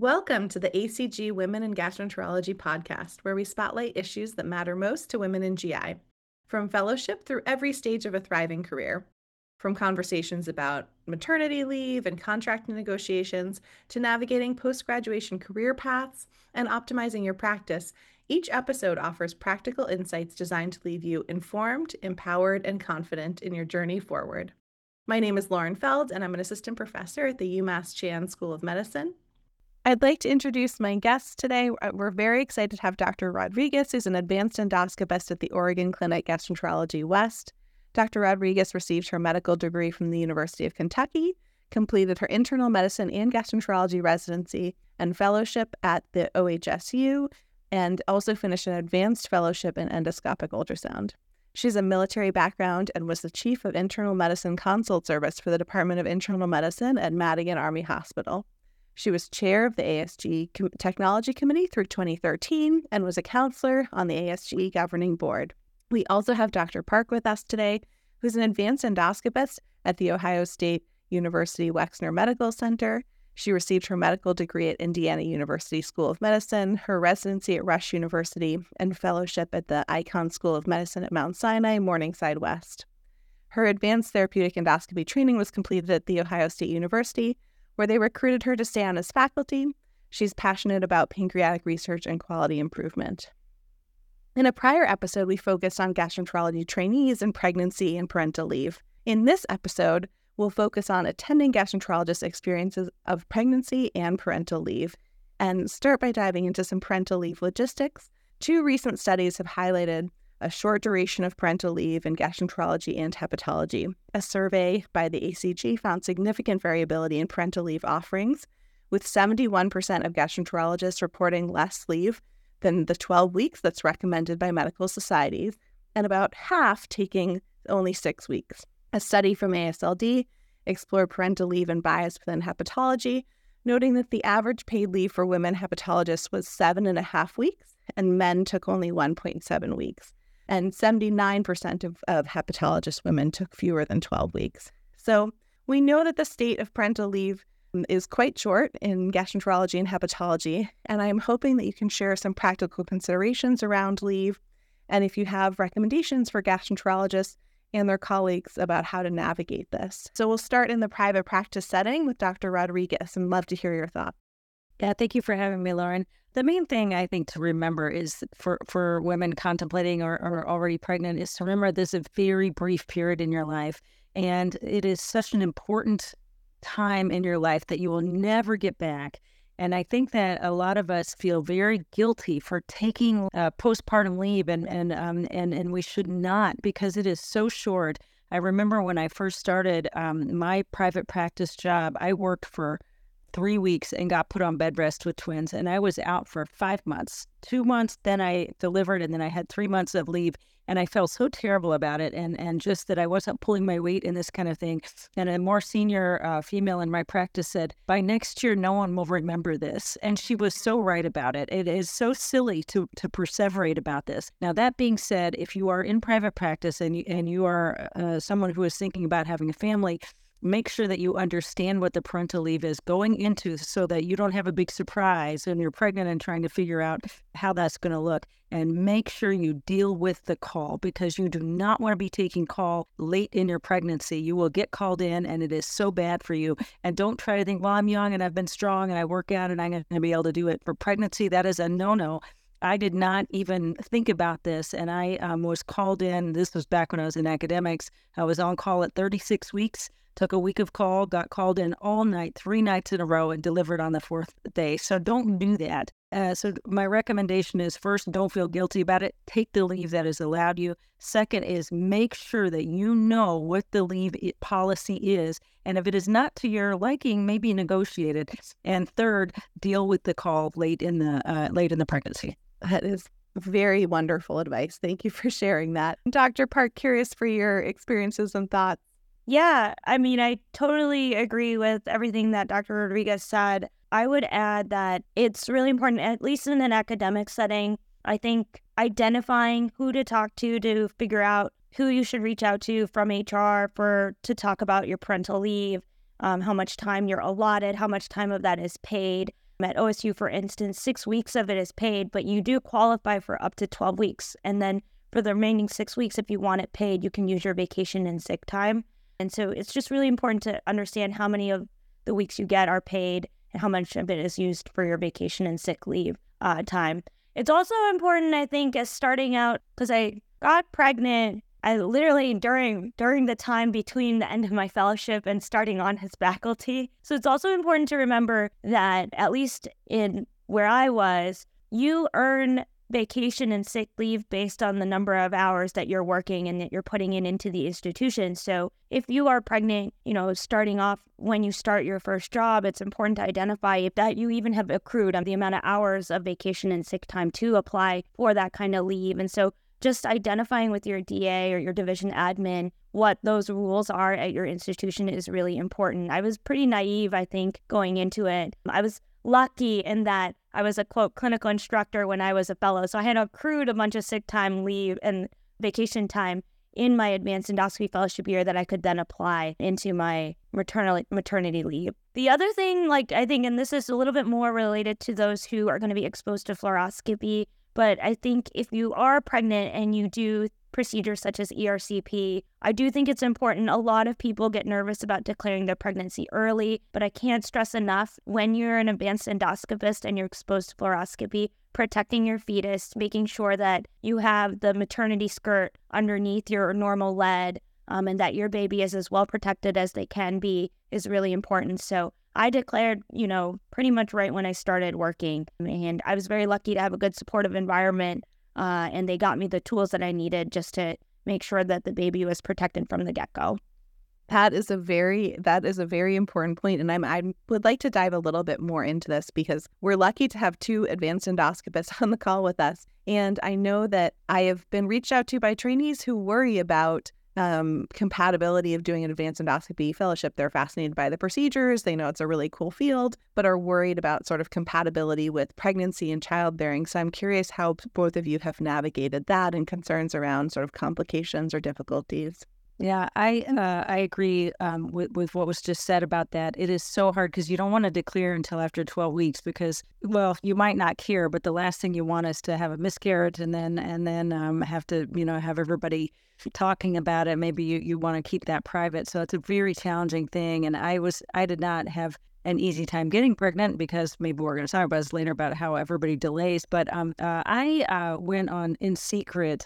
Welcome to the ACG Women in Gastroenterology podcast, where we spotlight issues that matter most to women in GI, from fellowship through every stage of a thriving career. From conversations about maternity leave and contract negotiations to navigating post-graduation career paths and optimizing your practice, each episode offers practical insights designed to leave you informed, empowered, and confident in your journey forward. My name is Lauren Feld, and I'm an assistant professor at the UMass Chan School of Medicine. I'd like to introduce my guests today. We're very excited to have Dr. Rodriguez, who's an advanced endoscopist at the Oregon Clinic Gastroenterology West. Dr. Rodriguez received her medical degree from the University of Kentucky, completed her internal medicine and gastroenterology residency and fellowship at the OHSU, and also finished an advanced fellowship in endoscopic ultrasound. She has a military background and was the chief of internal medicine consult service for the Department of Internal Medicine at Madigan Army Hospital. She was chair of the ASG Technology Committee through 2013 and was a counselor on the ASG governing board. We also have Dr. Park with us today, who's an advanced endoscopist at the Ohio State University Wexner Medical Center. She received her medical degree at Indiana University School of Medicine, her residency at Rush University, and fellowship at the Icahn School of Medicine at Mount Sinai, Morningside West. Her advanced therapeutic endoscopy training was completed at The Ohio State University, where they recruited her to stay on as faculty. She's passionate about pancreatic research and quality improvement. In a prior episode, we focused on gastroenterology trainees and pregnancy and parental leave. In this episode, we'll focus on attending gastroenterologist experiences of pregnancy and parental leave, and start by diving into some parental leave logistics. Two recent studies have highlighted a short duration of parental leave in gastroenterology and hepatology. A survey by the ACG found significant variability in parental leave offerings, with 71% of gastroenterologists reporting less leave than the 12 weeks that's recommended by medical societies, and about half taking only 6 weeks. A study from ASLD explored parental leave and bias within hepatology, noting that the average paid leave for women hepatologists was 7.5 weeks, and men took only 1.7 weeks. And 79% of hepatologist women took fewer than 12 weeks. So we know that the state of parental leave is quite short in gastroenterology and hepatology, and I'm hoping that you can share some practical considerations around leave, and if you have recommendations for gastroenterologists and their colleagues about how to navigate this. So we'll start in the private practice setting with Dr. Rodriguez, and love to hear your thoughts. Yeah, thank you for having me, Lauren. The main thing I think to remember is for women contemplating or already pregnant is to remember this is a very brief period in your life. And it is such an important time in your life that you will never get back. And I think that a lot of us feel very guilty for taking postpartum leave, and we should not, because it is so short. I remember when I first started my private practice job, I worked for 3 weeks and got put on bed rest with twins, and I was out for 5 months. 2 months, then I delivered, and then I had 3 months of leave, and I felt so terrible about it, and just that I wasn't pulling my weight in this kind of thing. And a more senior female in my practice said, by next year, no one will remember this. And she was so right about it. It is so silly to perseverate about this. Now, that being said, if you are in private practice and you are someone who is thinking about having a family, make sure that you understand what the parental leave is going into so that you don't have a big surprise when you're pregnant and trying to figure out how that's going to look. And make sure you deal with the call, because you do not want to be taking call late in your pregnancy. You will get called in and it is so bad for you. And don't try to think, well, I'm young and I've been strong and I work out and I'm going to be able to do it. For pregnancy, that is a no-no. I did not even think about this, and I was called in. This was back when I was in academics. I was on call at 36 weeks, took a week of call, got called in all night, 3 nights in a row, and delivered on the 4th day. So don't do that. So my recommendation is, first, don't feel guilty about it. Take the leave that is allowed you. Second is make sure that you know what the leave policy is. And if it is not to your liking, maybe negotiate it. And third, deal with the call late in the pregnancy. That is very wonderful advice. Thank you for sharing that. Dr. Park, curious for your experiences and thoughts. Yeah, I mean, I totally agree with everything that Dr. Rodriguez said. I would add that it's really important, at least in an academic setting, I think identifying who to talk to figure out who you should reach out to from HR to talk about your parental leave, how much time you're allotted, how much time of that is paid. At OSU, for instance, 6 weeks of it is paid, but you do qualify for up to 12 weeks. And then for the remaining 6 weeks, if you want it paid, you can use your vacation and sick time. And so it's just really important to understand how many of the weeks you get are paid and how much of it is used for your vacation and sick leave time. It's also important, I think, as starting out, because I got pregnant, I literally during the time between the end of my fellowship and starting on his faculty. So it's also important to remember that, at least in where I was, you earn vacation and sick leave based on the number of hours that you're working and that you're putting into the institution. So if you are pregnant, starting off when you start your first job, it's important to identify if that you even have accrued the amount of hours of vacation and sick time to apply for that kind of leave. And so just identifying with your DA or your division admin what those rules are at your institution is really important. I was pretty naive, I think, going into it. I was lucky in that I was a, quote, clinical instructor when I was a fellow. So I had accrued a bunch of sick time leave and vacation time in my advanced endoscopy fellowship year that I could then apply into my maternity leave. The other thing, I think, and this is a little bit more related to those who are going to be exposed to fluoroscopy, but I think if you are pregnant and you do procedures such as ERCP, I do think it's important. A lot of people get nervous about declaring their pregnancy early, but I can't stress enough, when you're an advanced endoscopist and you're exposed to fluoroscopy, protecting your fetus, making sure that you have the maternity skirt underneath your normal lead, and that your baby is as well protected as they can be is really important. So I declared, pretty much right when I started working, and I was very lucky to have a good supportive environment, and they got me the tools that I needed just to make sure that the baby was protected from the get-go. That is a very important point, and I would like to dive a little bit more into this because we're lucky to have two advanced endoscopists on the call with us, and I know that I have been reached out to by trainees who worry about compatibility of doing an advanced endoscopy fellowship. They're fascinated by the procedures. They know it's a really cool field, but are worried about sort of compatibility with pregnancy and childbearing. So I'm curious how both of you have navigated that and concerns around sort of complications or difficulties. Yeah, I agree with what was just said about that. It is so hard because you don't want to declare until after 12 weeks because, well, you might not care, but the last thing you want is to have a miscarriage and then have to, have everybody talking about it. Maybe you want to keep that private. So it's a very challenging thing. And I did not have an easy time getting pregnant because maybe we're going to talk about this later about how everybody delays. But I went on in secret.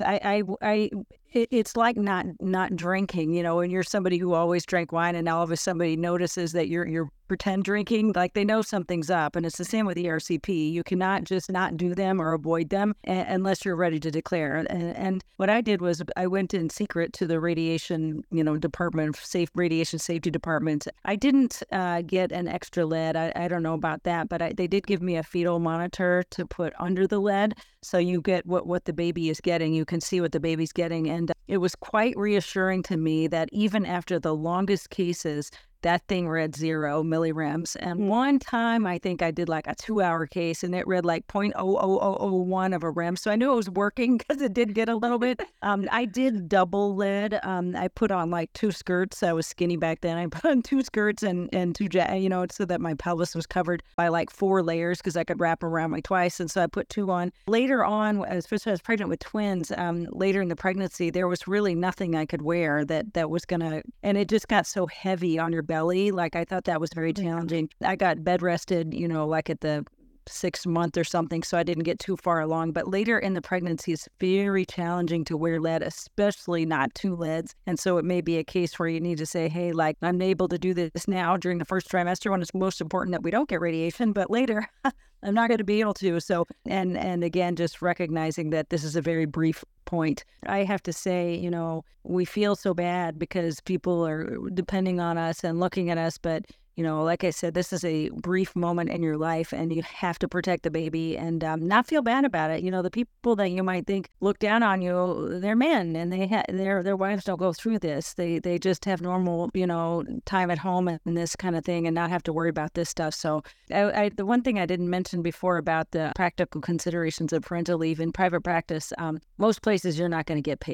It's like not drinking, when you're somebody who always drank wine and now all of a sudden somebody notices that you're pretend drinking, like they know something's up. And it's the same with ERCP. You cannot just not do them or avoid them unless you're ready to declare. And what I did was I went in secret to the radiation, department, radiation safety department. I didn't get an extra lead. I don't know about that, but they did give me a fetal monitor to put under the lead. So you get what the baby is getting. You can see what the baby's getting. And it was quite reassuring to me that even after the longest cases, that thing read 0 millirems. And one time I think I did like a 2-hour case and it read like 0.00001 of a rem. So I knew it was working because it did get a little bit. I did double lead. I put on like 2 skirts. I was skinny back then. I put on 2 skirts and 2, so that my pelvis was covered by like 4 layers because I could wrap around my twice. And so I put 2 on. Later on, especially I was pregnant with twins, later in the pregnancy, there was really nothing I could wear that was going to, and it just got so heavy on your belly. Like I thought that was very challenging. I got bed rested, like at the 6th month or something, so I didn't get too far along. But later in the pregnancy, it's very challenging to wear lead, especially not 2 leads. And so it may be a case where you need to say, hey, like I'm able to do this now during the first trimester when it's most important that we don't get radiation, but later I'm not going to be able to. So, and again, just recognizing that this is a very brief point. I have to say, we feel so bad because people are depending on us and looking at us, but like I said, this is a brief moment in your life and you have to protect the baby and not feel bad about it. The people that you might think look down on you, they're men and their wives don't go through this. They just have normal, time at home and this kind of thing and not have to worry about this stuff. So the one thing I didn't mention before about the practical considerations of parental leave in private practice, most places you're not going to get paid.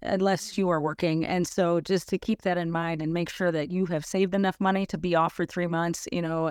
unless you are working. And so just to keep that in mind and make sure that you have saved enough money to be off for 3 months,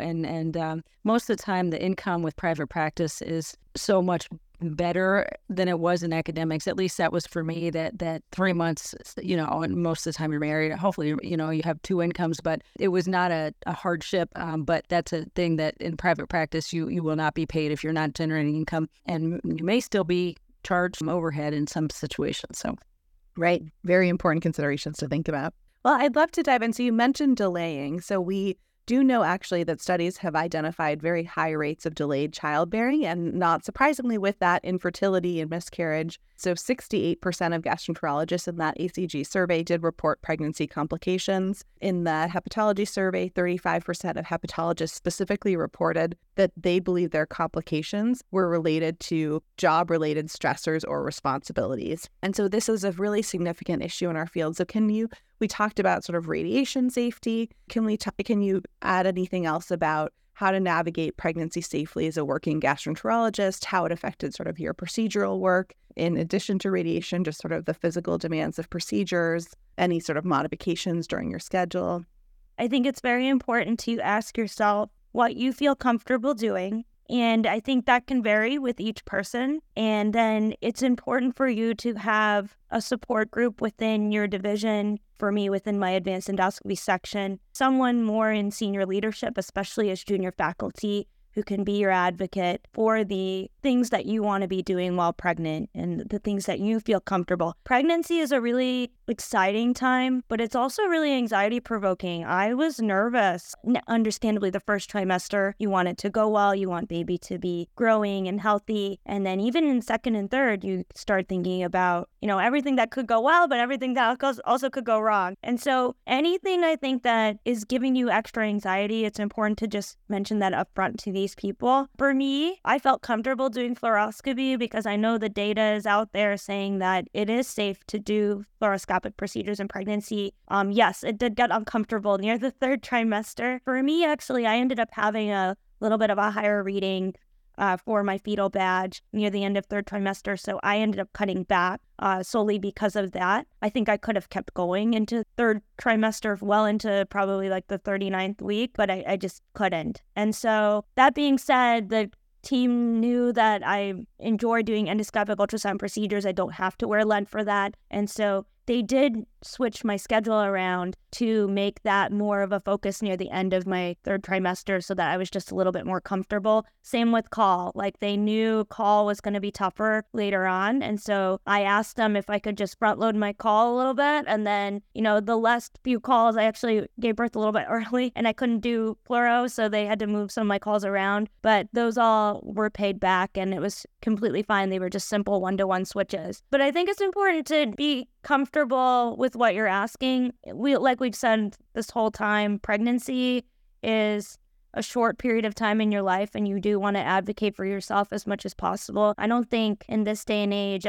and most of the time the income with private practice is so much better than it was in academics. At least that was for me, that 3 months, and most of the time you're married. Hopefully, you have two incomes, but it was not a hardship. But that's a thing that in private practice, you will not be paid if you're not generating income, and you may still be charged some overhead in some situations. So, right. Very important considerations to think about. Well, I'd love to dive in. So you mentioned delaying. So we do know actually that studies have identified very high rates of delayed childbearing, and not surprisingly with that, infertility and miscarriage. So 68% of gastroenterologists in that ACG survey did report pregnancy complications. In the hepatology survey, 35% of hepatologists specifically reported that they believe their complications were related to job-related stressors or responsibilities. And so this is a really significant issue in our field. So we talked about sort of radiation safety. Can you add anything else about how to navigate pregnancy safely as a working gastroenterologist, how it affected sort of your procedural work, in addition to radiation, just sort of the physical demands of procedures, any sort of modifications during your schedule? I think it's very important to ask yourself what you feel comfortable doing. And I think that can vary with each person. And then it's important for you to have a support group within your division. For me, within my advanced endoscopy section, someone more in senior leadership, especially as junior faculty, who can be your advocate for the things that you want to be doing while pregnant and the things that you feel comfortable. Pregnancy is a really exciting time, but it's also really anxiety provoking. I was nervous. Understandably, the first trimester, you want it to go well. You want baby to be growing and healthy. And then even in second and third, you start thinking about, everything that could go well, but everything that also could go wrong. And so anything I think that is giving you extra anxiety, it's important to just mention that upfront to these people. For me, I felt comfortable doing fluoroscopy because I know the data is out there saying that it is safe to do fluoroscopic procedures in pregnancy. Yes, it did get uncomfortable near the third trimester. For me, actually, I ended up having a little bit of a higher reading for my fetal badge near the end of third trimester. So I ended up cutting back solely because of that. I think I could have kept going into third trimester, well into probably like the 39th week, but I just couldn't. And so that being said, the team knew that I enjoy doing endoscopic ultrasound procedures. I don't have to wear lead for that. And so they did switch my schedule around to make that more of a focus near the end of my third trimester so that I was just a little bit more comfortable. Same with call. Like they knew call was going to be tougher later on. And so I asked them if I could just front load my call a little bit. And then, the last few calls, I actually gave birth a little bit early and I couldn't do fluoro. So they had to move some of my calls around. But those all were paid back and it was completely fine. They were just simple one-to-one switches. But I think it's important to be comfortable with what you're asking. Like we've said this whole time, pregnancy is a short period of time in your life and you do want to advocate for yourself as much as possible. I don't think in this day and age,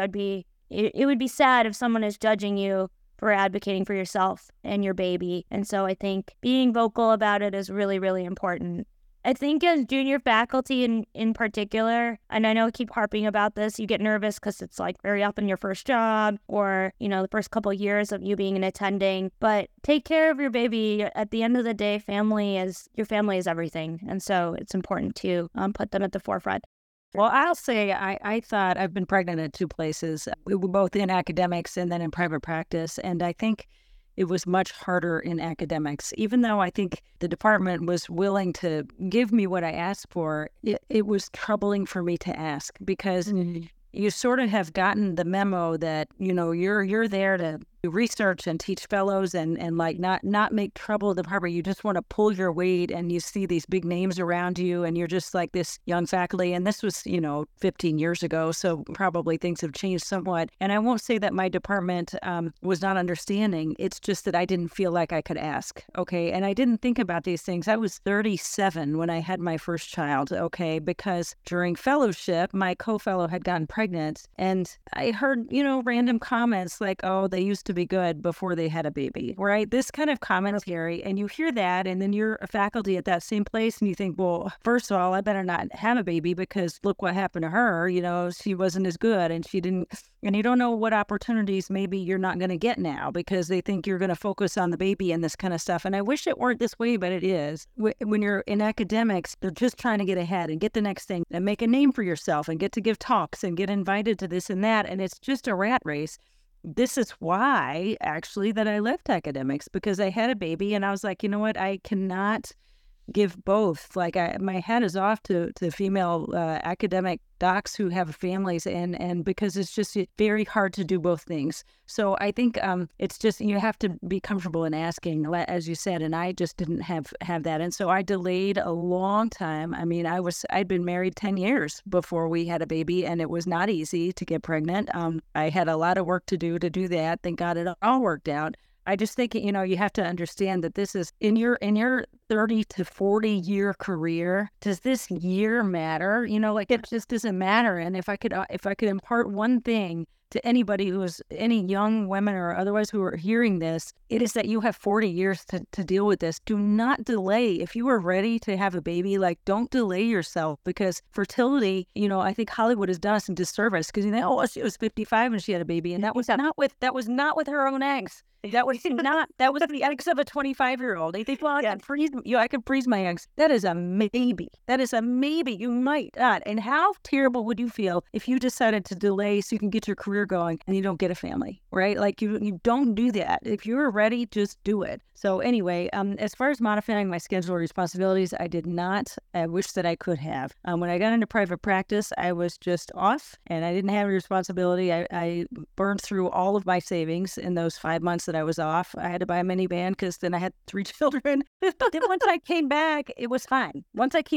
it would be sad if someone is judging you for advocating for yourself and your baby. And so I think being vocal about it is really, really important. I think as junior faculty in particular, and I know I keep harping about this, you get nervous because it's like very often your first job or, the first couple of years of you being an attending, but take care of your baby. At the end of the day, your family is everything. And so it's important to put them at the forefront. Well, I'll say I thought I've been pregnant at two places, both in academics and then in private practice. And I think it was much harder in academics. Even though I think the department was willing to give me what I asked for, it was troubling for me to ask because you sort of have gotten the memo that, you're there to research and teach fellows and like not make trouble in the department. You just want to pull your weight and you see these big names around you and you're just like this young faculty. And this was, 15 years ago. So probably things have changed somewhat. And I won't say that my department was not understanding. It's just that I didn't feel like I could ask. Okay. And I didn't think about these things. I was 37 when I had my first child. Okay. Because during fellowship, my co-fellow had gotten pregnant and I heard, random comments like, oh, they used to be good before they had a baby, right? This kind of commentary, and you hear that, and then you're a faculty at that same place, and you think, well, first of all, I better not have a baby because look what happened to her. She wasn't as good, and she didn't, and you don't know what opportunities maybe you're not going to get now because they think you're going to focus on the baby and this kind of stuff. And I wish it weren't this way, but it is. When you're in academics, they're just trying to get ahead and get the next thing and make a name for yourself and get to give talks and get invited to this and that. And it's just a rat race. This is why, actually, that I left academics, because I had a baby and I was like, you know what? I cannot give both. Like my hat is off to female academic docs who have families, and because it's just very hard to do both things. So I think it's just, you have to be comfortable in asking, as you said, and I just didn't have that. And so I delayed a long time. I mean, I'd been married 10 years before we had a baby, and it was not easy to get pregnant. I had a lot of work to do that. Thank God it all worked out. I just think, you have to understand that this is in your 30 to 40 year career. Does this year matter? It just doesn't matter. And if I could impart one thing to anybody any young women or otherwise who are hearing this, it is that you have 40 years to deal with this. Do not delay. If you are ready to have a baby, don't delay yourself, because fertility, I think Hollywood has done us a disservice because she was 55 and she had a baby, and that was not with her own eggs. That was the eggs of a 25-year-old. They think, well, I can freeze my eggs. That is a maybe. You might not. And how terrible would you feel if you decided to delay so you can get your career going and you don't get a family, right? You don't do that. If you're ready, just do it. So anyway, as far as modifying my schedule or responsibilities, I did not. I wish that I could have. When I got into private practice, I was just off and I didn't have a responsibility. I burned through all of my savings in those 5 months that I was off. I had to buy a minivan because then I had 3 children. Then once I came back, it was fine.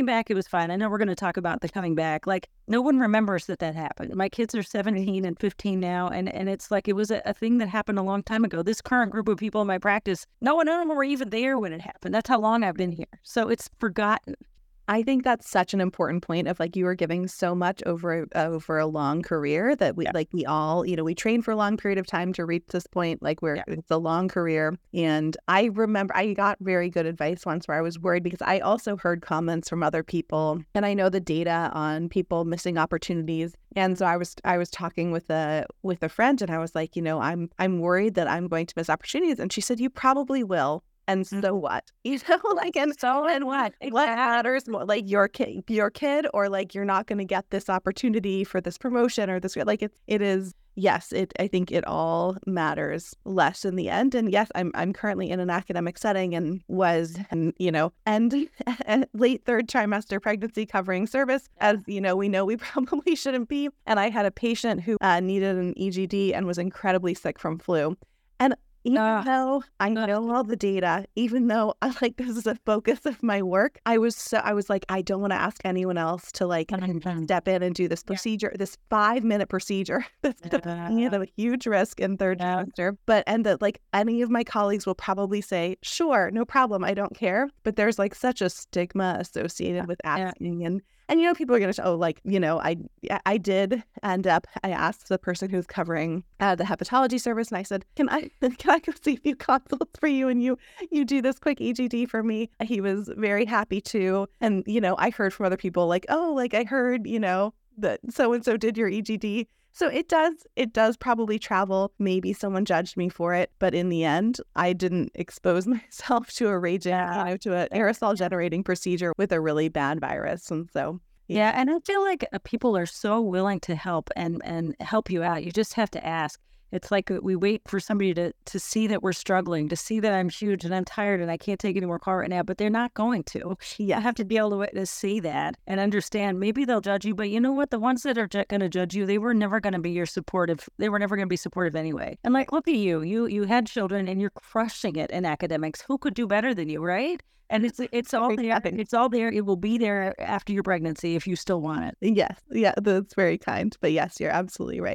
I know we're going to talk about the coming back. No one remembers that happened. My kids are 17 and 15 now, and it's it was a thing that happened a long time ago. This current group of people in my practice, none of them were even there when it happened. That's how long I've been here. So it's forgotten. I think that's such an important point of you were giving so much over a long career that we we all, we train for a long period of time to reach this point. It's a long career. And I remember I got very good advice once where I was worried because I also heard comments from other people, and I know the data on people missing opportunities. And so I was talking with a friend, and I was like, I'm worried that I'm going to miss opportunities. And she said, you probably will. And so what? And what? What matters more? Your kid, or you're not going to get this opportunity for this promotion or this. It is. Yes, I think it all matters less in the end. And yes, I'm currently in an academic setting and late third trimester pregnancy covering service, as we know we probably shouldn't be. And I had a patient who needed an EGD and was incredibly sick from flu. And even though I know all the data, even though this is a focus of my work, I was like, I don't want to ask anyone else to step in and do this procedure, this 5-minute procedure that's a huge risk in third trimester. And that any of my colleagues will probably say, sure, no problem, I don't care. But there's such a stigma associated with asking. And people are going to say, I did end up, I asked the person who's covering the hepatology service, and I said, can I go see a few consults for you, and you do this quick EGD for me? He was very happy to. And, I heard from other people I heard, that so-and-so did your EGD. So it does probably travel. Maybe someone judged me for it, but in the end, I didn't expose myself to a raging, to an aerosol generating procedure with a really bad virus. And so, yeah. And I feel people are so willing to help and help you out. You just have to ask. It's we wait for somebody to see that we're struggling, to see that I'm huge and I'm tired and I can't take any more call right now, but they're not going to. You have to be able to see that and understand. Maybe they'll judge you, but you know what? The ones that are going to judge you, they were never going to be they were never going to be supportive anyway. And look at you. You had children and you're crushing it in academics. Who could do better than you, right? And it's all there. It's all there. It will be there after your pregnancy if you still want it. Yes. Yeah, that's very kind. But yes, you're absolutely right.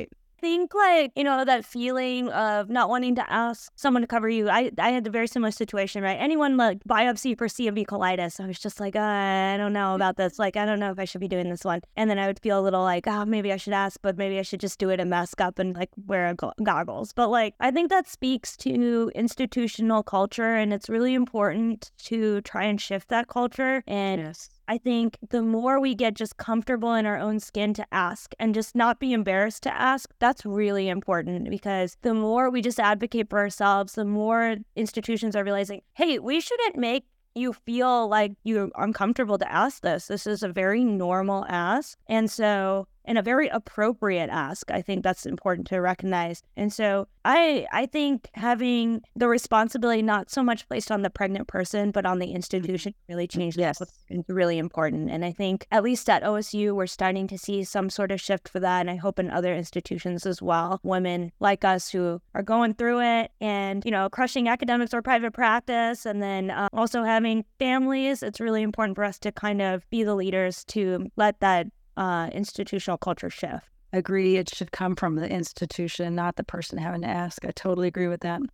think like, that feeling of not wanting to ask someone to cover you. I had a very similar situation, right? Anyone like biopsy for CMV colitis, I was just like, I don't know about this. Like, I don't know if I should be doing this one. And then I would feel a little like, maybe I should ask, but maybe I should just do it and mask up and like wear goggles. But like, I think that speaks to institutional culture, and it's really important to try and shift that culture. And Yes. I think the more we get just comfortable in our own skin to ask and just not be embarrassed to ask, that's really important, because the more we just advocate for ourselves, the more institutions are realizing, hey, we shouldn't make you feel like you're uncomfortable to ask this. This is a very normal ask. And a very appropriate ask. I think that's important to recognize. And so I think having the responsibility not so much placed on the pregnant person, but on the institution really changed. Yes. It's really important. And I think at least at OSU, we're starting to see some sort of shift for that. And I hope in other institutions as well, women like us who are going through it and, crushing academics or private practice, and then also having families, it's really important for us to kind of be the leaders to let that institutional culture shift. Agree. It should come from the institution, not the person having to ask. I totally agree with that.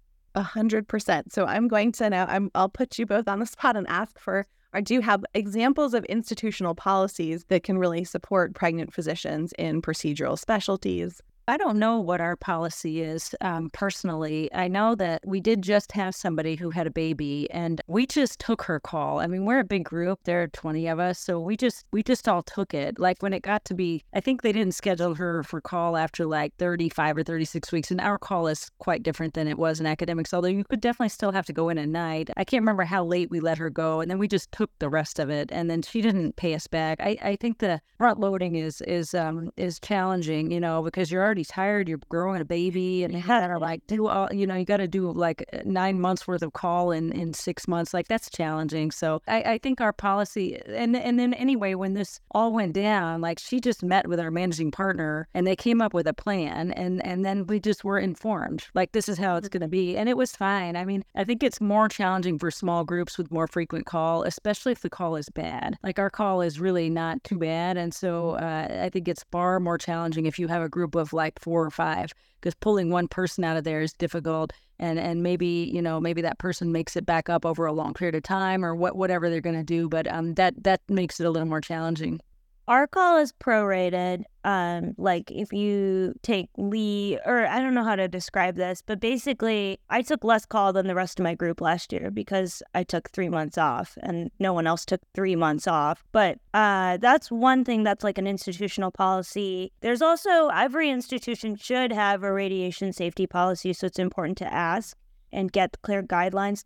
100%. So I'm going to now, I'll put you both on the spot and ask for, or do you have examples of institutional policies that can really support pregnant physicians in procedural specialties? I don't know what our policy is personally. I know that we did just have somebody who had a baby, and we just took her call. I mean, we're a big group. There are 20 of us, so we just all took it. Like when it got to be, I think they didn't schedule her for call after like 35 or 36 weeks, and our call is quite different than it was in academics, although you could definitely still have to go in at night. I can't remember how late we let her go, and then we just took the rest of it, and then she didn't pay us back. I think the front loading is challenging, because you're already tired, you're growing a baby, and you gotta like do all, you gotta do like 9 months worth of call in 6 months. Like that's challenging. So I think our policy, and then anyway, when this all went down, like she just met with our managing partner and they came up with a plan, and then we just were informed, like this is how it's gonna be, and it was fine. I mean, I think it's more challenging for small groups with more frequent call, especially if the call is bad. Like our call is really not too bad, and so I think it's far more challenging if you have a group of like 4 or 5, because pulling one person out of there is difficult, and maybe maybe that person makes it back up over a long period of time, or whatever they're going to do, but that makes it a little more challenging. Our call is prorated. Like if you take leave, or I don't know how to describe this, but basically I took less call than the rest of my group last year because I took 3 months off and no one else took 3 months off. But that's one thing that's like an institutional policy. There's also, every institution should have a radiation safety policy, so it's important to ask and get clear guidelines.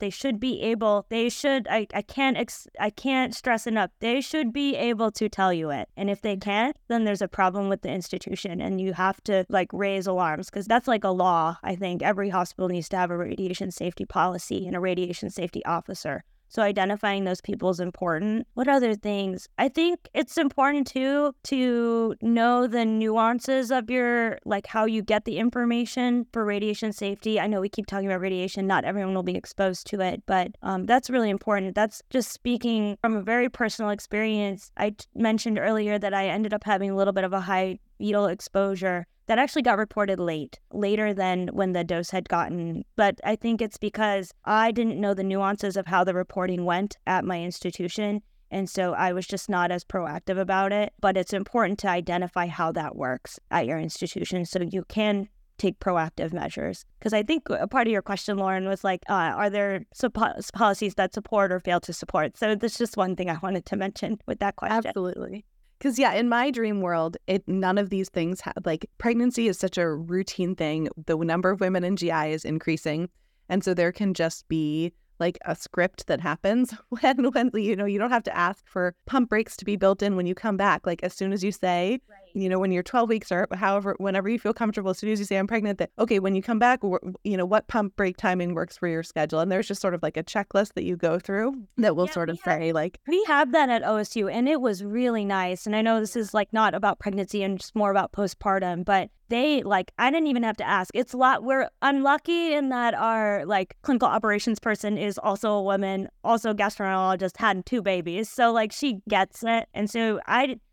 I can't stress enough, they should be able to tell you it. And if they can't, then there's a problem with the institution and you have to like raise alarms, because that's like a law. I think every hospital needs to have a radiation safety policy and a radiation safety officer. So identifying those people is important. What other things? I think it's important too to know the nuances of your, like how you get the information for radiation safety. I know we keep talking about radiation, not everyone will be exposed to it, but that's really important. That's just speaking from a very personal experience. I mentioned earlier that I ended up having a little bit of a high fetal exposure that actually got reported later than when the dose had gotten. But I think it's because I didn't know the nuances of how the reporting went at my institution. And so I was just not as proactive about it. But it's important to identify how that works at your institution so you can take proactive measures. Because I think a part of your question, Lauren, was like, are there policies that support or fail to support? So that's just one thing I wanted to mention with that question. Absolutely. Because, yeah, in my dream world, none of these things like pregnancy is such a routine thing. The number of women in GI is increasing. And so there can just be like a script that happens when you don't have to ask for pump brakes to be built in when you come back. Like as soon as you say, right, when you're 12 weeks or however, whenever you feel comfortable, as soon as you say I'm pregnant, that, okay, when you come back, what pump break timing works for your schedule. And there's just sort of like a checklist that you go through that will sort of say like. We have that at OSU and it was really nice. And I know this is like not about pregnancy and just more about postpartum, but I didn't even have to ask. It's a lot. We're unlucky in that our like clinical operations person is also a woman, also gastroenterologist, had 2 babies. So like she gets it. And so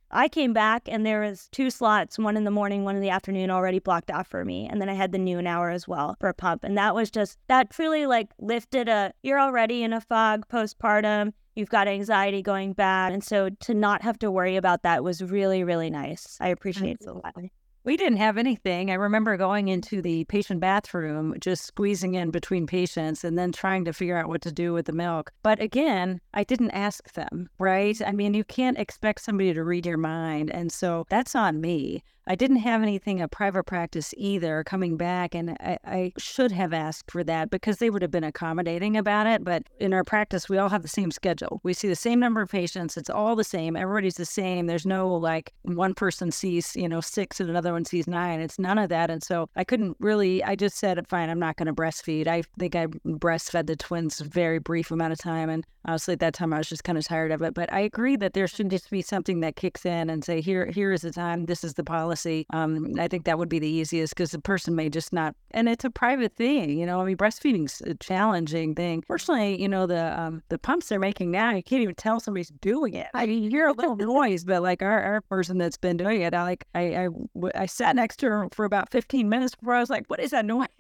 I came back and there was 2 slots, one in the morning, one in the afternoon already blocked off for me. And then I had the noon hour as well for a pump. And that truly like lifted you're already in a fog postpartum. You've got anxiety going back. And so to not have to worry about that was really, really nice. I appreciate it a lot. We didn't have anything. I remember going into the patient bathroom, just squeezing in between patients and then trying to figure out what to do with the milk. But again, I didn't ask them, right? I mean, you can't expect somebody to read your mind. And so that's on me. I didn't have anything at private practice either coming back, and I should have asked for that because they would have been accommodating about it. But in our practice, we all have the same schedule. We see the same number of patients. It's all the same. Everybody's the same. There's no like one person sees, 6 and another one sees 9. It's none of that. And so I just said, fine, I'm not going to breastfeed. I think I breastfed the twins a very brief amount of time. And honestly, at that time, I was just kind of tired of it. But I agree that there should just be something that kicks in and say, here is the time. This is the policy. I think that would be the easiest because the person may just not, and it's a private thing, breastfeeding's a challenging thing. Fortunately, the pumps they're making now, you can't even tell somebody's doing it. I mean, you hear a little noise, but like our person that's been doing it, I sat next to her for about 15 minutes before I was like, what is that noise?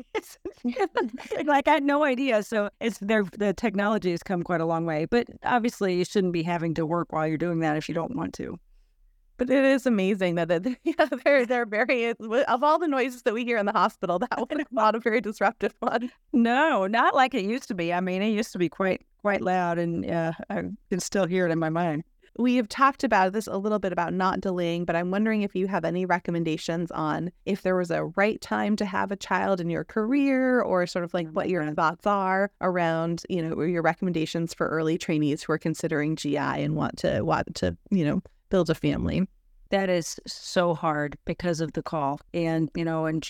Like I had no idea. So the technology has come quite a long way, but obviously you shouldn't be having to work while you're doing that if you don't want to. But it is amazing that they're very, of all the noises that we hear in the hospital, that one is not a very disruptive one. No, not like it used to be. I mean, it used to be quite loud, and I can still hear it in my mind. We have talked about this a little bit about not delaying, but I'm wondering if you have any recommendations on if there was a right time to have a child in your career, or sort of like what your thoughts are around, your recommendations for early trainees who are considering GI and want to build a family. That is so hard because of the call. And, and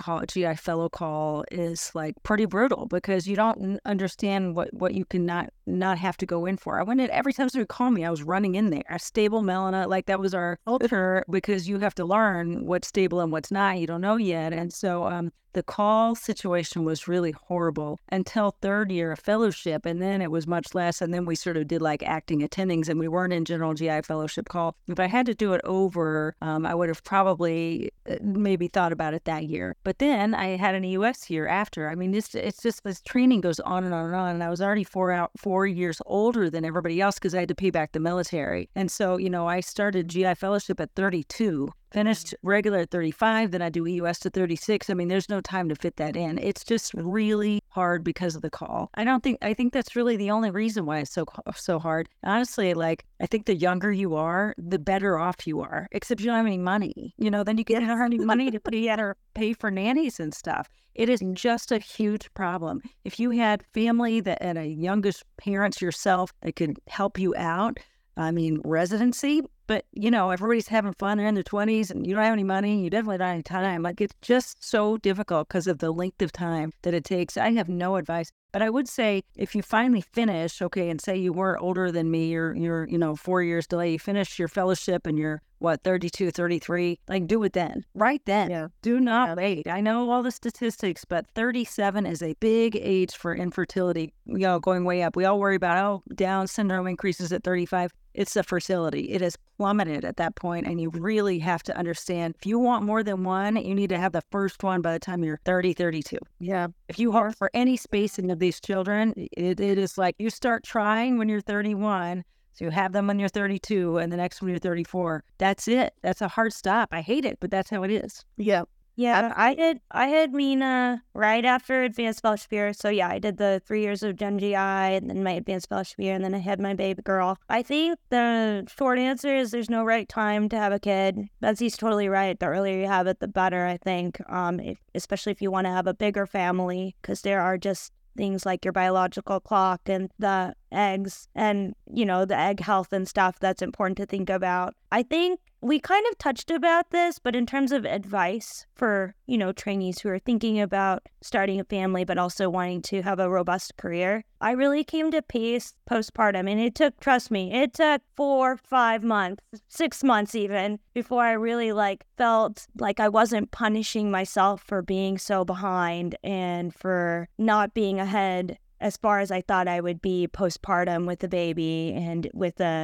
GI fellow call is like pretty brutal because you don't understand what you can not have to go in for. I went in every time somebody called me, I was running in there. A stable melena, like that was our culture because you have to learn what's stable and what's not. You don't know yet. And so the call situation was really horrible until third year of fellowship. And then it was much less. And then we sort of did like acting attendings and we weren't in general GI fellowship call. If I had to do it over, I would have probably maybe thought about it that year. But then I had an EUS year after. I mean, it's just this training goes on and on and on. And I was already 4 years older than everybody else because I had to pay back the military. And so, I started GI fellowship at 32. Finished regular at 35, then I do EUS to 36. I mean, there's no time to fit that in. It's just really hard because of the call. I think that's really the only reason why it's so hard. Honestly, like, I think the younger you are, the better off you are, except you don't have any money. Then you get any money to pay for nannies and stuff. It is just a huge problem. If you had family and a youngest parents yourself that could help you out, I mean, residency, but, everybody's having fun. They're in their 20s and you don't have any money. You definitely don't have any time. Like, it's just so difficult because of the length of time that it takes. I have no advice. But I would say if you finally finish, and say you weren't older than me, you're 4 years delay, you finish your fellowship and you're 32, 33, like do it then, right then. Yeah. Do not wait. I know all the statistics, but 37 is a big age for infertility, going way up. We all worry about, Down syndrome increases at 35. It's the fertility. It has plummeted at that point, and you really have to understand if you want more than one, you need to have the first one by the time you're 30, 32. Yeah. If you are for any spacing of these children, it is like you start trying when you're 31, so you have them when you're 32, and the next one you're 34. That's it. That's a hard stop. I hate it, but that's how it is. Yeah. Yeah, I had Mina right after advanced fellowship year. So yeah, I did the 3 years of Gen GI and then my advanced fellowship year, and then I had my baby girl. I think the short answer is there's no right time to have a kid. Betsy's totally right. The earlier you have it, the better, I think, especially if you want to have a bigger family, because there are just things like your biological clock and the eggs and, the egg health and stuff that's important to think about. I think we kind of touched about this, but in terms of advice for, trainees who are thinking about starting a family, but also wanting to have a robust career, I really came to pace postpartum. And trust me, it took 4, 5 months, 6 months even, before I really felt like I wasn't punishing myself for being so behind and for not being ahead as far as I thought I would be postpartum with a baby and with a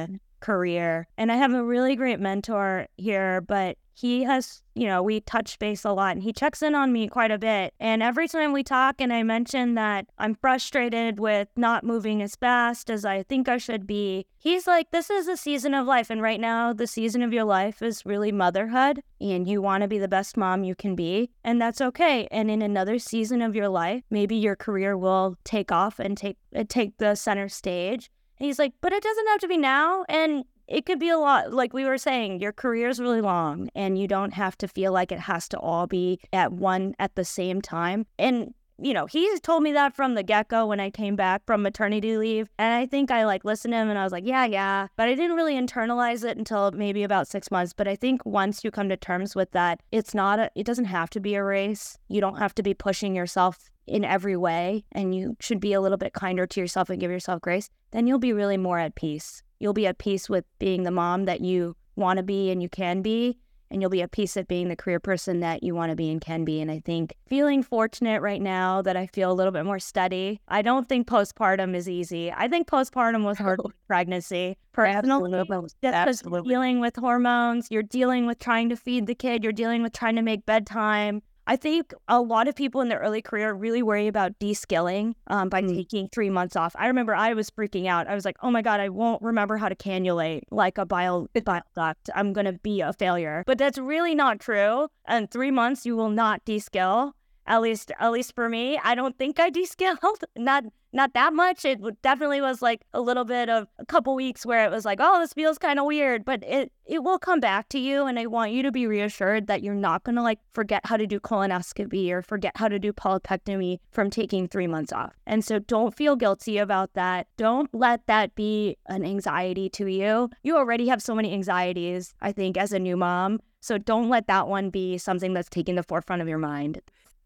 career. And I have a really great mentor here, but he has, we touch base a lot and he checks in on me quite a bit. And every time we talk and I mention that I'm frustrated with not moving as fast as I think I should be, he's like, this is a season of life. And right now, the season of your life is really motherhood and you want to be the best mom you can be. And that's okay. And in another season of your life, maybe your career will take off and take the center stage. And he's like, but it doesn't have to be now. And it could be a lot. Like we were saying, your career is really long and you don't have to feel like it has to all be at the same time. And, he told me that from the get-go when I came back from maternity leave. And I think I listened to him and I was like, yeah. But I didn't really internalize it until maybe about 6 months. But I think once you come to terms with that, it doesn't have to be a race. You don't have to be pushing yourself in every way. And you should be a little bit kinder to yourself and give yourself grace. Then you'll be really more at peace. You'll be at peace with being the mom that you want to be and you can be, and you'll be at peace at being the career person that you want to be and can be. And I think feeling fortunate right now that I feel a little bit more steady. I don't think postpartum is easy. I think postpartum was hard with pregnancy. Personally, absolutely. Dealing with hormones, you're dealing with trying to feed the kid, you're dealing with trying to make bedtime. I think a lot of people in their early career really worry about de-skilling by taking 3 months off. I remember I was freaking out. I was like, oh my God, I won't remember how to cannulate like a bile duct. I'm going to be a failure. But that's really not true. In 3 months, you will not de-skill. At least for me, I don't think I de-skilled. Not that much. It definitely was like a little bit of a couple weeks where it was like, oh, this feels kind of weird, but it will come back to you. And I want you to be reassured that you're not going to forget how to do colonoscopy or forget how to do polypectomy from taking 3 months off. And so don't feel guilty about that. Don't let that be an anxiety to you. You already have so many anxieties, I think, as a new mom. So don't let that one be something that's taking the forefront of your mind.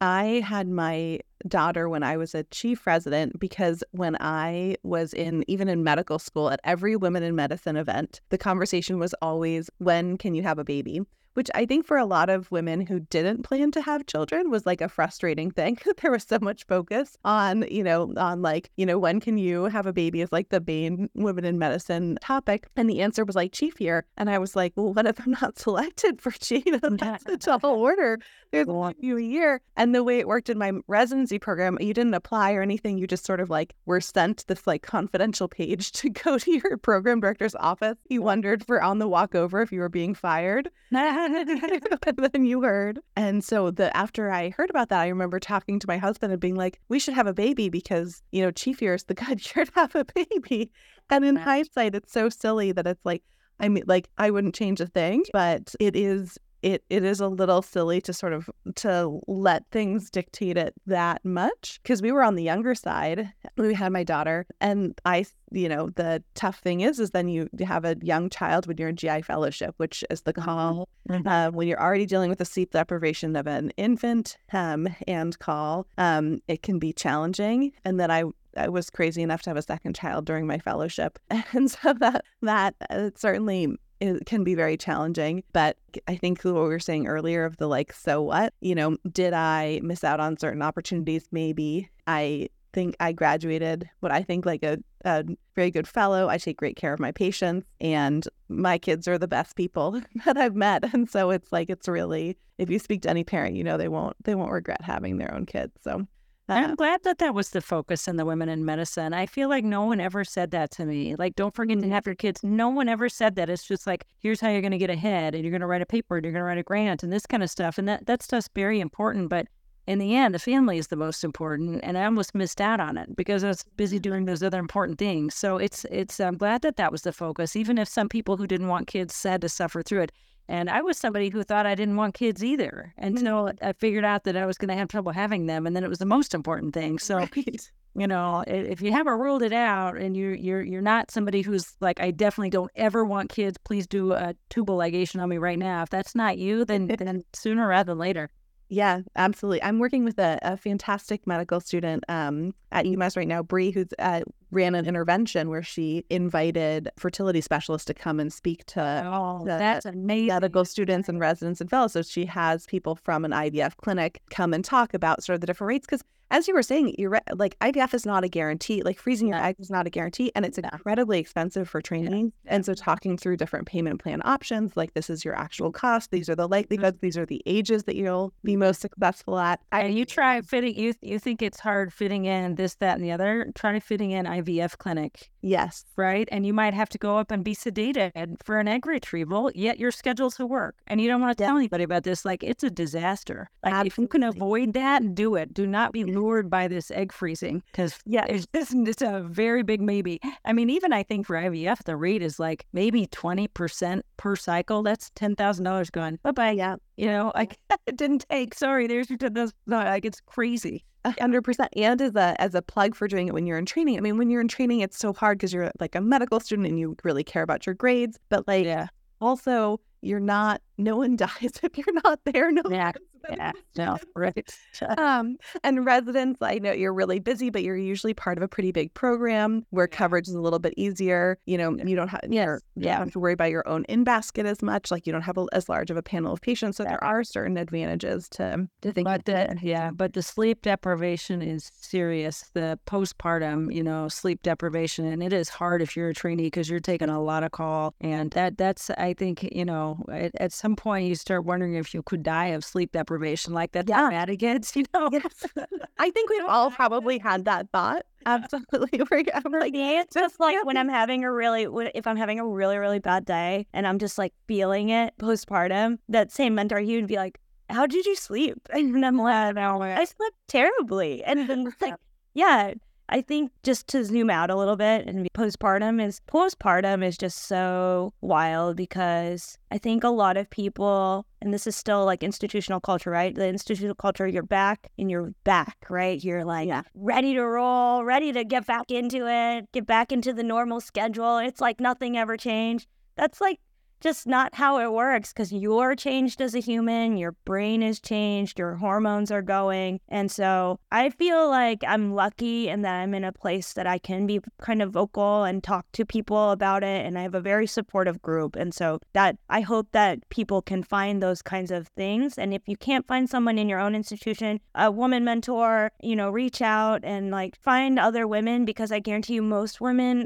I had my daughter when I was a chief resident because when I was even in medical school at every Women in Medicine event, the conversation was always, when can you have a baby? Which I think for a lot of women who didn't plan to have children was a frustrating thing. There was so much focus on when can you have a baby is the main Women in Medicine topic. And the answer was chief year. And I was like, well, what if I'm not selected for chief? That's a tall order. There's a year. And the way it worked in my residency program, you didn't apply or anything. You just sort of were sent this confidential page to go to your program director's office. He wondered for on the walk over if you were being fired. And then you heard. And so after I heard about that, I remember talking to my husband and being like, we should have a baby because, chief year is the good year to have a baby. And in hindsight, it's so silly that it's I wouldn't change a thing, but it is a little silly to let things dictate it that much because we were on the younger side. We had my daughter, and the tough thing is then you have a young child when you're in GI fellowship, which is the call. When you're already dealing with the sleep deprivation of an infant and call, it can be challenging. And then I was crazy enough to have a second child during my fellowship, and so that certainly. It can be very challenging, but I think what we were saying earlier of the so what, did I miss out on certain opportunities? Maybe. I think I graduated what I think a very good fellow. I take great care of my patients, and my kids are the best people that I've met. And so it's it's really, if you speak to any parent, they won't regret having their own kids. So I'm glad that was the focus in the Women in Medicine. I feel like no one ever said that to me. Don't forget to have your kids. No one ever said that. It's just here's how you're going to get ahead, and you're going to write a paper, and you're going to write a grant, and this kind of stuff. And that stuff's very important. But in the end, the family is the most important. And I almost missed out on it because I was busy doing those other important things. So I'm glad that was the focus, even if some people who didn't want kids had to suffer through it. And I was somebody who thought I didn't want kids either until I figured out that I was going to have trouble having them. And then it was the most important thing. So, if you haven't ruled it out and you're not somebody who's I definitely don't ever want kids, please do a tubal ligation on me right now. If that's not you, then sooner rather than later. Yeah, absolutely. I'm working with a fantastic medical student at UMass right now, Bree, who's ran an intervention where she invited fertility specialists to come and speak to that's amazing. Medical students and residents and fellows. So she has people from an IVF clinic come and talk about sort of the different rates because as you were saying, like IVF is not a guarantee. Like freezing your eggs is not a guarantee, and it's incredibly expensive for training. And so talking through different payment plan options, like this is your actual cost, these are the likelihoods, these are the ages that you'll be most successful at. And you try fitting, you think it's hard fitting in this, that, and the other. Try fitting in IVF clinic. Yes. Right. And you might have to go up and be sedated for an egg retrieval, yet you're scheduled to work. And you don't want to tell anybody about this. Like, it's a disaster. Like, if you can avoid that, do it. Do not be lured by this egg freezing, because it's a very big maybe. I mean, even I think for IVF, the rate is like maybe 20% per cycle. That's $10,000 gone. Bye-bye. Yeah. You know, like, it didn't take. Sorry, there's your $10,000. Like, it's crazy. 100%. And as a plug for doing it when you're in training. I mean, when you're in training, it's so hard because you're like a medical student and you really care about your grades. But like, also, no one dies if you're not there. No. Right. And residents, I know you're really busy, but you're usually part of a pretty big program where coverage is a little bit easier. You know, you don't have, you don't have to worry about your own in-basket as much. Like, you don't have as large of a panel of patients. So there are certain advantages to think. But the sleep deprivation is serious. The postpartum, sleep deprivation, and it is hard if you're a trainee because you're taking a lot of call. And that's, I think, at some point you start wondering if you could die of sleep deprivation, like that bad against, Yes. I think we've all probably had that thought. Absolutely. I'm like, it's just like when I'm having if I'm having a really, really bad day and I'm just like feeling it postpartum, that same mentor, he would be like, how did you sleep? And I'm like, I slept terribly. And then it's like, I think just to zoom out a little bit, and postpartum is just so wild, because I think a lot of people, and this is still like institutional culture, right? The institutional culture, you're back, right? You're like ready to roll, ready to get back into it, get back into the normal schedule. It's like nothing ever changed. That's like just not how it works, because you're changed as a human, your brain is changed, your hormones are going. And so I feel like I'm lucky in that I'm in a place that I can be kind of vocal and talk to people about it. And I have a very supportive group. And so that I hope that people can find those kinds of things. And if you can't find someone in your own institution, a woman mentor, reach out and like find other women, because I guarantee you most women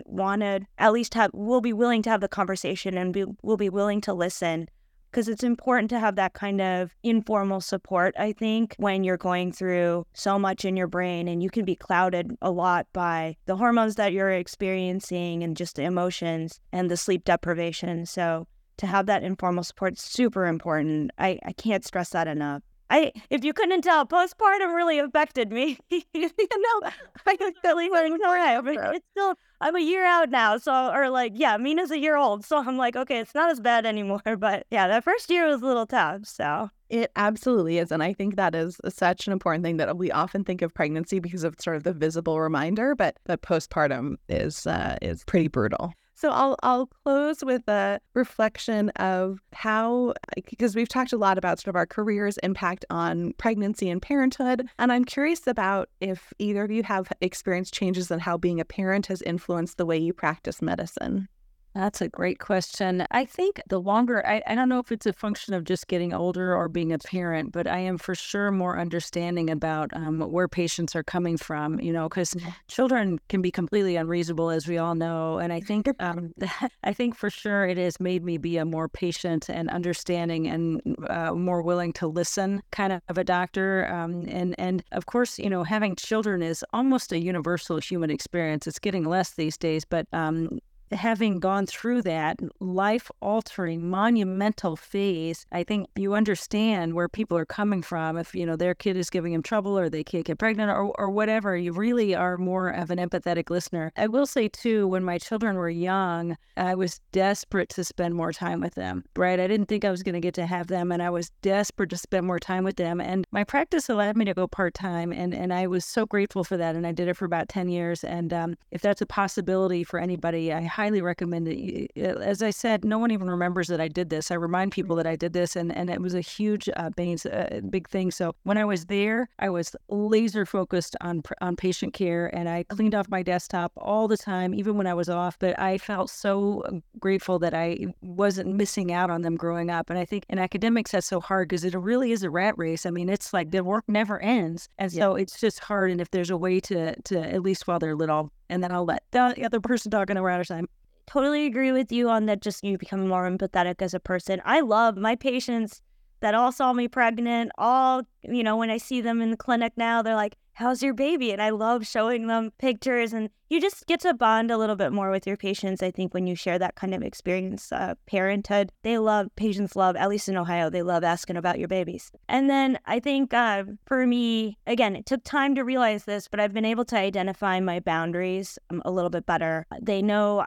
will be willing to have the conversation and will be willing to listen, because it's important to have that kind of informal support, I think, when you're going through so much in your brain and you can be clouded a lot by the hormones that you're experiencing and just the emotions and the sleep deprivation. So to have that informal support is super important. I can't stress that enough. If you couldn't tell, postpartum really affected me. I'm a year out now, Mina's a year old, so I'm like, okay, it's not as bad anymore. But yeah, that first year was a little tough. So it absolutely is, and I think that is such an important thing that we often think of pregnancy because of sort of the visible reminder, but postpartum is pretty brutal. So I'll close with a reflection of how, because we've talked a lot about sort of our career's impact on pregnancy and parenthood, and I'm curious about if either of you have experienced changes in how being a parent has influenced the way you practice medicine. That's a great question. I think the longer, I don't know if it's a function of just getting older or being a parent, but I am for sure more understanding about where patients are coming from, because children can be completely unreasonable, as we all know. And I think I think for sure it has made me be a more patient and understanding and more willing to listen kind of a doctor. And of course, having children is almost a universal human experience. It's getting less these days, but having gone through that life-altering, monumental phase, I think you understand where people are coming from. If, their kid is giving them trouble or they can't get pregnant or whatever, you really are more of an empathetic listener. I will say, too, when my children were young, I was desperate to spend more time with them, right? I didn't think I was going to get to have them, and I was desperate to spend more time with them. And my practice allowed me to go part-time, and I was so grateful for that, and I did it for about 10 years. And if that's a possibility for anybody, I highly recommend it. As I said, no one even remembers that I did this. I remind people that I did this, and it was a huge big thing. So when I was there, I was laser focused on patient care, and I cleaned off my desktop all the time, even when I was off. But I felt so grateful that I wasn't missing out on them growing up. And I think in academics, that's so hard because it really is a rat race. I mean, it's like the work never ends. And so it's just hard. And if there's a way to at least while they're little, and then I'll let the other person talk in a round of time. Totally agree with you on that. Just you become more empathetic as a person. I love my patients that all saw me pregnant. All, when I see them in the clinic now, they're like, how's your baby? And I love showing them pictures, and you just get to bond a little bit more with your patients. I think when you share that kind of experience, parenthood, patients love, at least in Ohio, they love asking about your babies. And then I think for me, again, it took time to realize this, but I've been able to identify my boundaries a little bit better. They know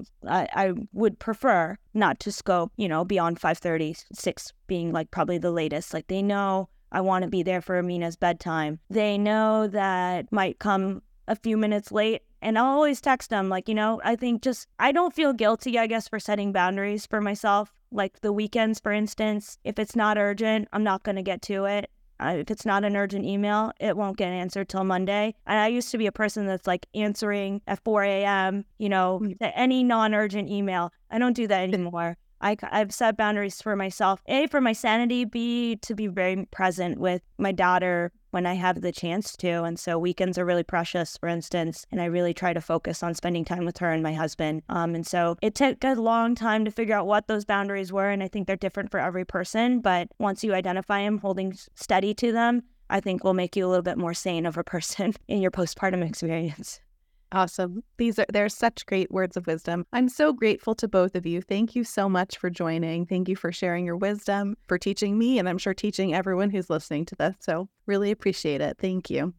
I would prefer not to scope, beyond 5:30, 6 being like probably the latest. Like they know I want to be there for Amina's bedtime. They know that might come a few minutes late, and I'll always text them like, I think I don't feel guilty, I guess, for setting boundaries for myself. Like the weekends, for instance, if it's not urgent, I'm not going to get to it. If it's not an urgent email, it won't get answered till Monday. And I used to be a person that's like answering at 4 a.m., any non-urgent email. I don't do that anymore. I've set boundaries for myself, A, for my sanity, B, to be very present with my daughter when I have the chance to. And so weekends are really precious, for instance, and I really try to focus on spending time with her and my husband. And so it took a long time to figure out what those boundaries were, and I think they're different for every person. But once you identify them, holding steady to them, I think will make you a little bit more sane of a person in your postpartum experience. Awesome. They're such great words of wisdom. I'm so grateful to both of you. Thank you so much for joining. Thank you for sharing your wisdom, for teaching me, and I'm sure teaching everyone who's listening to this. So really appreciate it. Thank you.